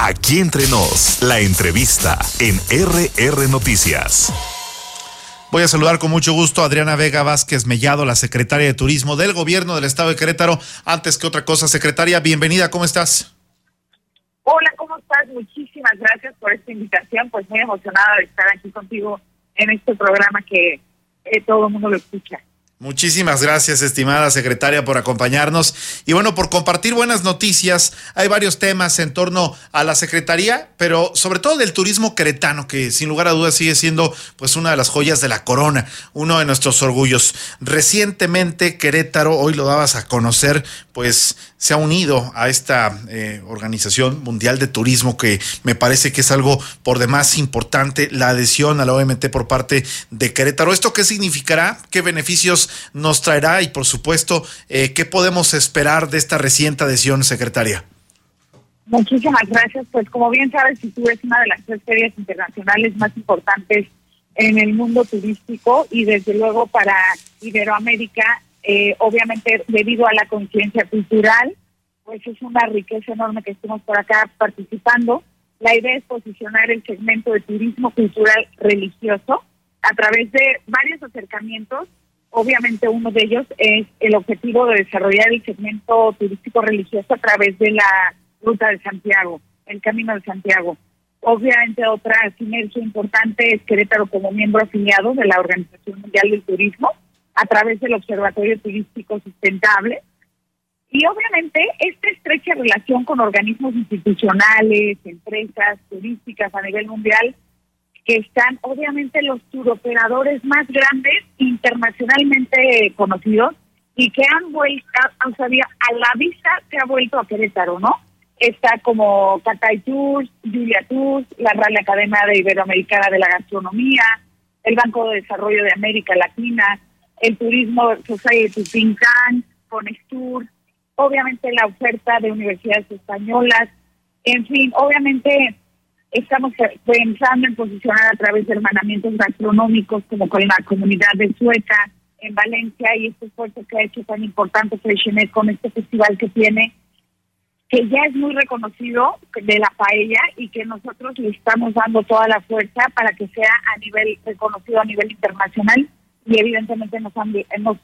Aquí entre nos, la entrevista en RR Noticias. Voy a saludar con mucho gusto a Adriana Vega Vázquez Mellado, la secretaria de Turismo del Gobierno del Estado de Querétaro. Antes que otra cosa, secretaria, bienvenida, ¿cómo estás? Hola, ¿cómo estás? Muchísimas gracias por esta invitación, pues muy emocionada de estar aquí contigo en este programa que todo el mundo lo escucha. Muchísimas gracias, estimada secretaria, por acompañarnos y bueno, por compartir buenas noticias. Hay varios temas en torno a la secretaría, pero sobre todo del turismo queretano, que sin lugar a dudas sigue siendo pues una de las joyas de la corona, uno de nuestros orgullos. Recientemente Querétaro, hoy lo dabas a conocer, pues se ha unido a esta Organización Mundial de Turismo, que me parece que es algo por demás importante, la adhesión a la OMT por parte de Querétaro. ¿Esto qué significará? ¿Qué beneficios nos traerá? Y por supuesto, ¿qué podemos esperar de esta reciente adhesión, secretaria? Muchísimas gracias. Pues como bien sabes, tú es una de las 3 ferias internacionales más importantes en el mundo turístico y desde luego para Iberoamérica, obviamente debido a la conciencia cultural, pues es una riqueza enorme que estemos por acá participando. La idea es posicionar el segmento de turismo cultural religioso a través de varios acercamientos. Obviamente uno de ellos es el objetivo de desarrollar el segmento turístico religioso a través de la Ruta de Santiago, el Camino de Santiago. Obviamente otra sinergia importante es Querétaro como miembro afiliado de la Organización Mundial del Turismo a través del Observatorio Turístico Sustentable. Y obviamente esta estrecha relación con organismos institucionales, empresas turísticas a nivel mundial, que están obviamente los turoperadores más grandes internacionalmente conocidos y que han vuelto, o sea, a la vista se ha vuelto a Querétaro, ¿no? Está como Catay Tours, Julia Tours, la Real Academia de Iberoamericana de la Gastronomía, el Banco de Desarrollo de América Latina, el Turismo Society Think Tank, Conextur, obviamente la oferta de universidades españolas, en fin, obviamente estamos pensando en posicionar a través de hermanamientos gastronómicos como con la comunidad de Sueca en Valencia y este esfuerzo que ha hecho tan importante Freixenet con este festival que tiene, que ya es muy reconocido de la paella y que nosotros le estamos dando toda la fuerza para que sea a nivel reconocido a nivel internacional y evidentemente hemos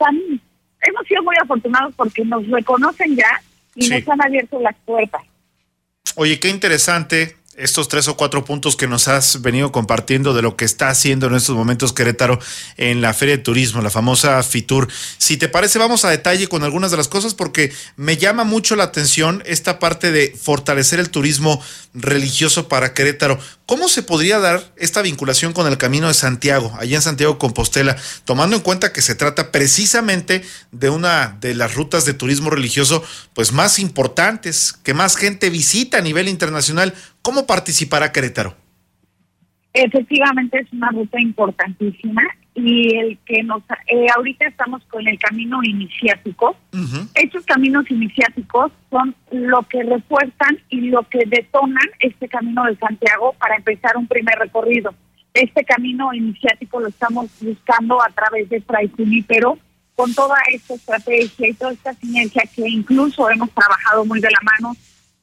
sido muy afortunados porque nos reconocen ya y nos han abierto las puertas. Oye, qué interesante estos 3 o 4 puntos que nos has venido compartiendo de lo que está haciendo en estos momentos Querétaro en la Feria de Turismo, la famosa FITUR. Si te parece, vamos a detalle con algunas de las cosas porque me llama mucho la atención esta parte de fortalecer el turismo religioso para Querétaro. ¿Cómo se podría dar esta vinculación con el Camino de Santiago, allá en Santiago Compostela, tomando en cuenta que se trata precisamente de una de las rutas de turismo religioso pues más importantes, que más gente visita a nivel internacional? ¿Cómo participará Querétaro? Efectivamente es una ruta importantísima y el que ahorita estamos con el camino iniciático. Estos caminos iniciáticos son lo que refuerzan y lo que detonan este Camino de Santiago para empezar un primer recorrido. Este camino iniciático lo estamos buscando a través de Fray Junípero, con toda esta estrategia y toda esta sinergia que incluso hemos trabajado muy de la mano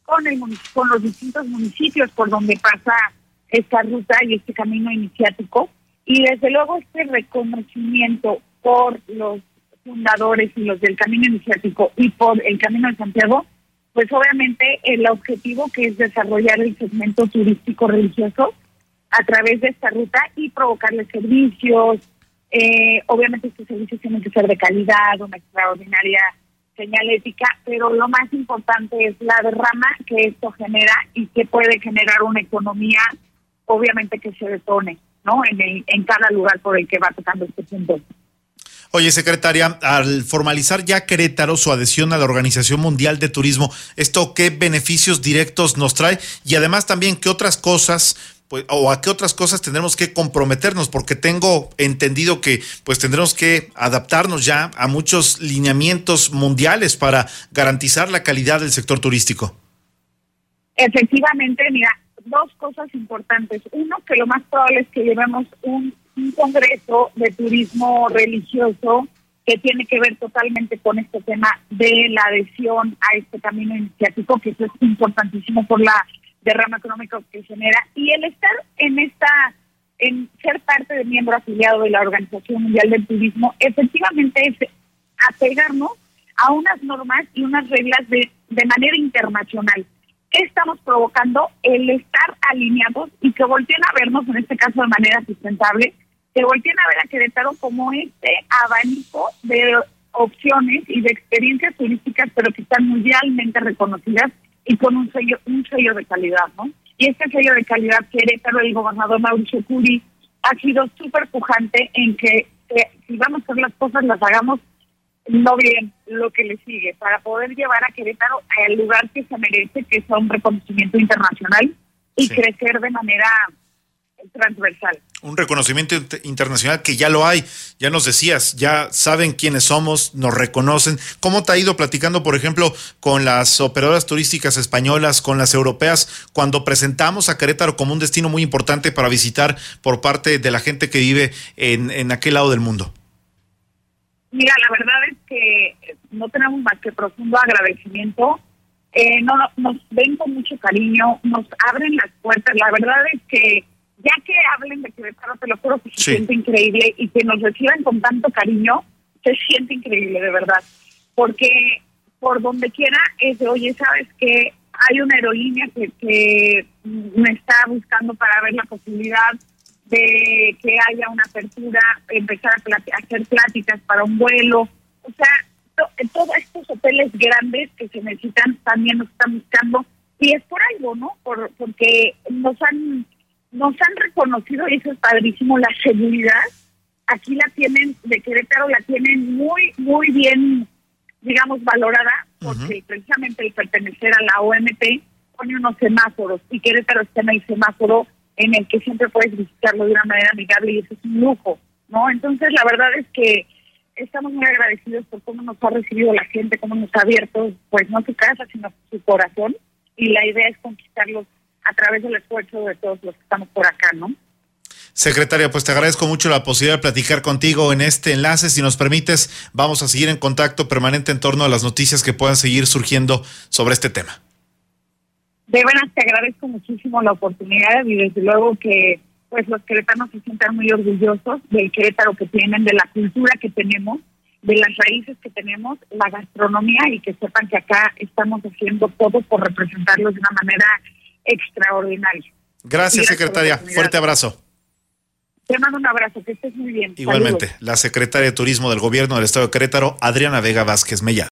con los distintos municipios por donde pasa esta ruta y este camino iniciático. Y desde luego este reconocimiento por los fundadores y los del camino iniciático y por el Camino de Santiago, pues obviamente el objetivo que es desarrollar el segmento turístico religioso a través de esta ruta y provocarle servicios. Obviamente estos servicios tienen que ser de calidad, una extraordinaria señalética, pero lo más importante es la derrama que esto genera y que puede generar una economía, obviamente que se detone, ¿no? En cada lugar por el que va tocando este punto. Oye, secretaria, al formalizar ya Querétaro su adhesión a la Organización Mundial de Turismo, ¿esto qué beneficios directos nos trae? Y además también, ¿qué otras cosas pues, o a qué otras cosas tendremos que comprometernos? Porque tengo entendido que pues tendremos que adaptarnos ya a muchos lineamientos mundiales para garantizar la calidad del sector turístico. Efectivamente, mira, 2 cosas importantes. Uno, que lo más probable es que llevemos un congreso de turismo religioso que tiene que ver totalmente con este tema de la adhesión a este camino iniciático, que eso es importantísimo por la derrama económico que genera, y el estar en ser parte de miembro afiliado de la Organización Mundial del Turismo, efectivamente es apegarnos a unas normas y unas reglas de manera internacional. ¿Qué estamos provocando? El estar alineados y que volteen a vernos, en este caso de manera sustentable, que volteen a ver a Querétaro como este abanico de opciones y de experiencias turísticas, pero que están mundialmente reconocidas y con un sello de calidad, ¿no? Y este sello de calidad, Querétaro, el gobernador Mauricio Curi, ha sido súper pujante en que si vamos a hacer las cosas, las hagamos no bien, lo que le sigue, para poder llevar a Querétaro al lugar que se merece, que es un reconocimiento internacional y crecer de manera transversal. Un reconocimiento internacional que ya lo hay, ya nos decías, ya saben quiénes somos, nos reconocen. ¿Cómo te ha ido platicando, por ejemplo, con las operadoras turísticas españolas, con las europeas, cuando presentamos a Querétaro como un destino muy importante para visitar por parte de la gente que vive en aquel lado del mundo? Mira, la verdad es que no tenemos más que profundo agradecimiento. Nos ven con mucho cariño, nos abren las puertas. La verdad es que ya que hablen de Querétaro, te lo juro que se siente increíble, y que nos reciban con tanto cariño, se siente increíble, de verdad. Porque por donde quiera es de, oye, ¿sabes qué? Hay una aerolínea que me está buscando para ver la posibilidad de que haya una apertura, empezar a hacer pláticas para un vuelo. O sea, todos estos hoteles grandes que se necesitan también nos están buscando, y es por algo, ¿no? Porque nos han reconocido, y eso es padrísimo. La seguridad aquí la tienen, de Querétaro la tienen muy, muy bien, digamos, valorada, porque precisamente el pertenecer a la OMT pone unos semáforos, y Querétaro está en el semáforo en el que siempre puedes visitarlo de una manera amigable, y eso es un lujo, ¿no? Entonces, la verdad es que estamos muy agradecidos por cómo nos ha recibido la gente, cómo nos ha abierto, pues no su casa, sino su corazón, y la idea es conquistarlos a través del esfuerzo de todos los que estamos por acá, ¿no? Secretaria, pues te agradezco mucho la posibilidad de platicar contigo en este enlace. Si nos permites, vamos a seguir en contacto permanente en torno a las noticias que puedan seguir surgiendo sobre este tema. De veras, te agradezco muchísimo la oportunidad, y desde luego que pues los queretanos se sientan muy orgullosos del Querétaro que tienen, de la cultura que tenemos, de las raíces que tenemos, la gastronomía, y que sepan que acá estamos haciendo todo por representarlos de una manera extraordinaria. Gracias, secretaria. Fuerte abrazo. Te mando un abrazo, que estés muy bien. Igualmente, Saludos. la secretaria de Turismo del Gobierno del Estado de Querétaro, Adriana Vega Vázquez Mellado.